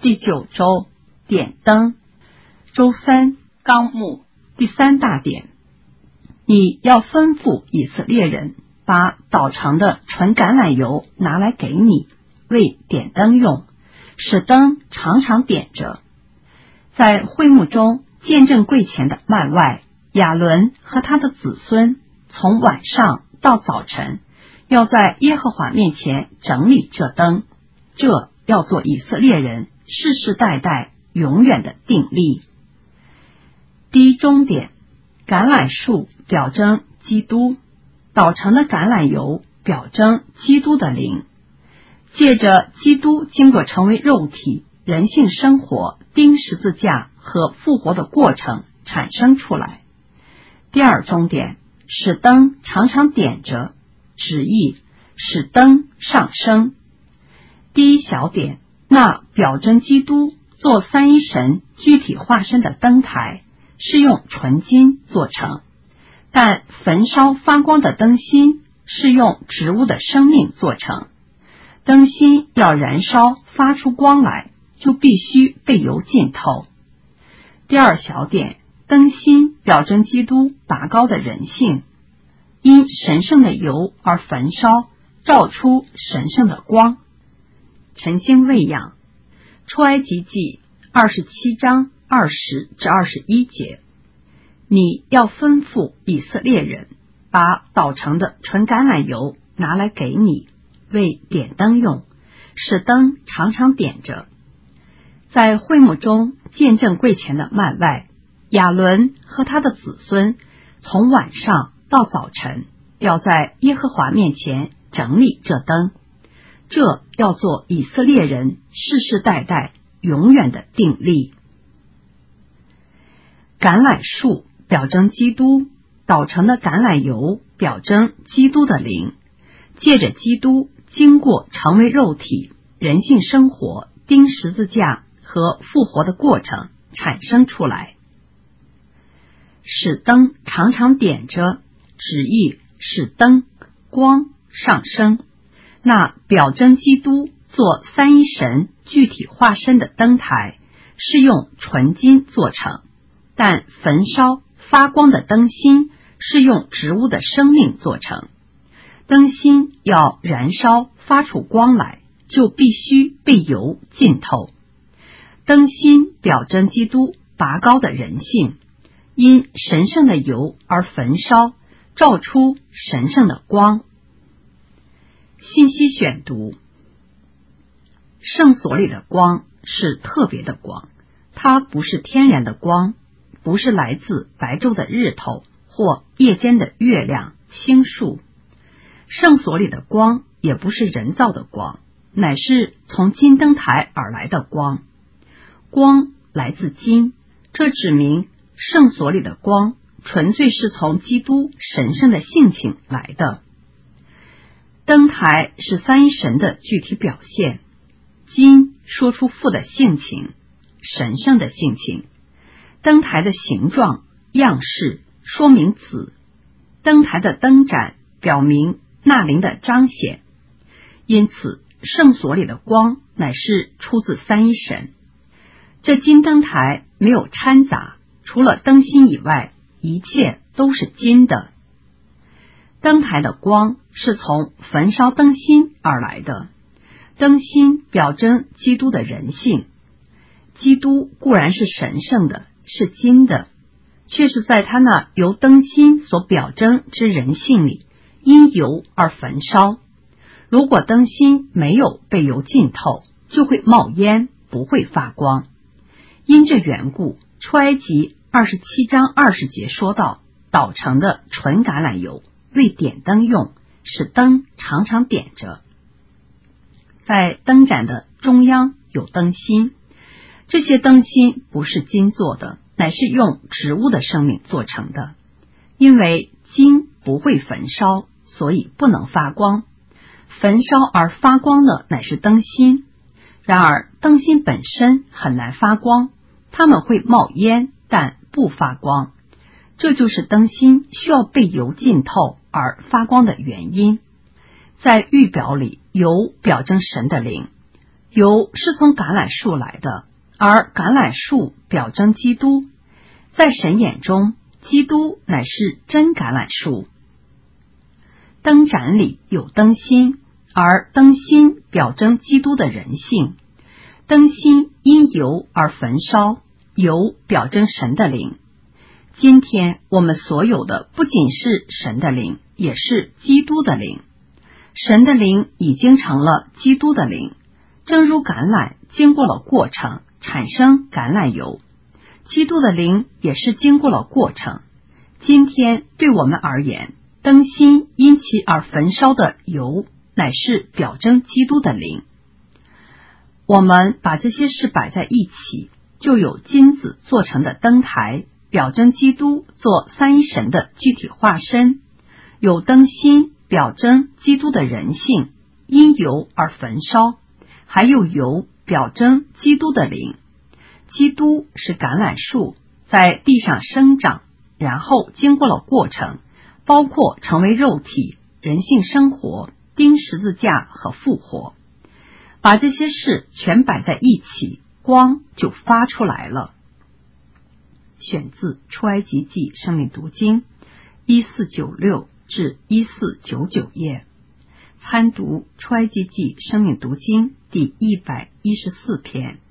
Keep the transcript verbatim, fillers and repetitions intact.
第九周点灯，周三纲目第三大点，你要吩咐以色列人把捣成的纯橄榄油拿来给你，为点灯用，使灯常常点着。在会幕中见证柜前的幔外，亚伦和他的子孙从晚上到早晨，要在耶和华面前整理这灯，这要做以色列人世世代代永远的定例。第一终点，橄榄树表征基督，捣成的橄榄油表征基督的灵，借着基督经过成为肉体、人性生活、钉十字架和复活的过程产生出来。第二终点，使灯常常点着，旨意使灯上升。第一小点，那表征基督做三一神具体化身的灯台是用纯金做成，但焚烧发光的灯芯是用植物的生命做成。灯芯要燃烧发出光来，就必须被油浸透。第二小点，灯芯表征基督拔高的人性，因神圣的油而焚烧，照出神圣的光。晨星喂养，出埃及记二十七章二十至二十一节，你要吩咐以色列人把捣成的纯橄榄油拿来给你，为点灯用，使灯常常点着。在会幕中见证柜前的幔外，亚伦和他的子孙从晚上到早晨，要在耶和华面前整理这灯，这要做以色列人世世代代永远的定例。橄榄树表征基督，捣成的橄榄油表征基督的灵，借着基督经过成为肉体、人性生活、钉十字架和复活的过程产生出来。使灯常常点着，旨意使灯光上升。那表征基督做三一神具体化身的灯台是用纯金做成，但焚烧发光的灯芯是用植物的生命做成。灯芯要燃烧发出光来，就必须被油浸透。灯芯表征基督拔高的人性，因神圣的油而焚烧，照出神圣的光。信息选读，圣所里的光是特别的光，它不是天然的光，不是来自白昼的日头或夜间的月亮、星宿。圣所里的光也不是人造的光，乃是从金灯台而来的光。光来自金，这指明圣所里的光纯粹是从基督神圣的性情来的。灯台是三一神的具体表现，金说出父的性情，神圣的性情。灯台的形状、样式说明子，灯台的灯盏表明那灵的彰显。因此圣所里的光乃是出自三一神。这金灯台没有掺杂，除了灯芯以外，一切都是金的。灯台的光是从焚烧灯芯而来的，灯芯表征基督的人性。基督固然是神圣的，是金的，却是在他那由灯芯所表征之人性里，因油而焚烧。如果灯芯没有被油浸透，就会冒烟，不会发光。因这缘故，出埃及二十七章二十节说到，捣成的纯橄榄油为点灯用，使灯常常点着。在灯盏的中央有灯芯，这些灯芯不是金做的，乃是用植物的生命做成的。因为金不会焚烧，所以不能发光。焚烧而发光的乃是灯芯，然而灯芯本身很难发光，它们会冒烟，但不发光。这就是灯芯需要被油浸透而发光的原因。在预表里，油表征神的灵， 油是从橄榄树来的，而橄榄树表征基督，在神眼中，基督乃是真橄榄树。灯盏里有灯芯，而灯芯表征基督的人性。灯芯因油而焚烧，油表征神的灵。今天我们所有的不仅是神的灵，也是基督的灵。神的灵已经成了基督的灵，正如橄榄经过了过程产生橄榄油，基督的灵也是经过了过程。今天对我们而言，灯芯因其而焚烧的油乃是表征基督的灵。我们把这些事摆在一起，就有金子做成的灯台，表征基督做三一神的具体化身；有灯芯表征基督的人性，因油而焚烧；还有油表征基督的灵。基督是橄榄树，在地上生长，然后经过了过程，包括成为肉体、人性生活、钉十字架和复活。把这些事全摆在一起，光就发出来了。选自出埃及记生命读经一四九六至一四九九页，参读出埃及记生命读经第一百一十四篇。